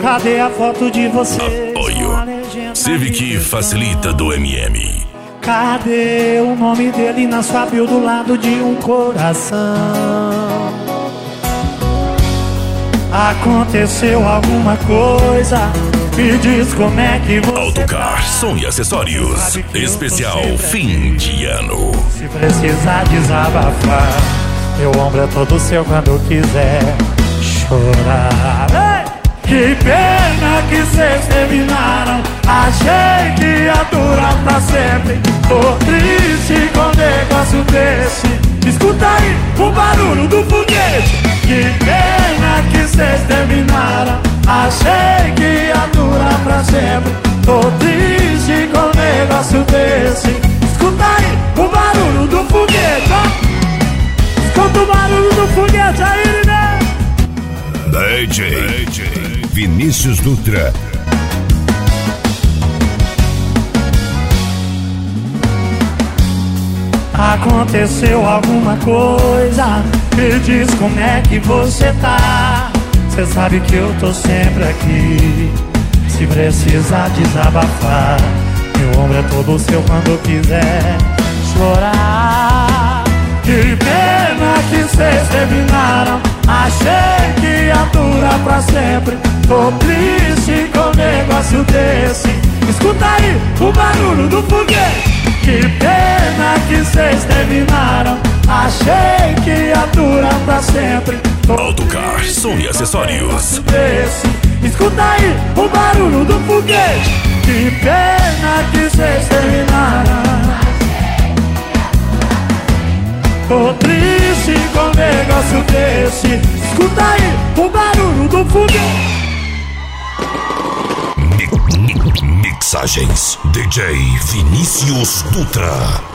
Cadê a foto de você? Apoio Civic Facilita do MM. Cadê o nome dele na sua bio do lado de um coração? Aconteceu alguma coisa? Me diz como é que você Autocar, som e acessórios. Especial fim de ano. Se precisar desabafar, meu ombro é todo seu quando quiser chorar. Ei! Que pena que vocês terminaram. Achei que ia durar pra sempre. Tô triste com um negócio desse. Escuta aí o barulho do foguete. Que pena que vocês terminaram. Achei que ia durar pra sempre. Tô triste com um negócio desse. Escuta aí o barulho do foguete, ó. Escuta o barulho do foguete aí, né? DJ Vinícius Dutra. Aconteceu alguma coisa? Me diz como é que você tá. Cê sabe que eu tô sempre aqui. Se precisar desabafar, meu ombro é todo seu quando quiser chorar. Que pena que cês terminaram. Achei que ia durar pra sempre. Tô triste com um negócio desse. Escuta aí o barulho do foguete. Que pena que cês terminaram. Achei que ia durar pra sempre. Autocar, som e acessórios. Escuta aí o barulho do foguete. Que pena que cês terminaram. Tô triste com um negócio desse. Escuta aí o barulho do foguete. Mixagens DJ Vinícius Dutra.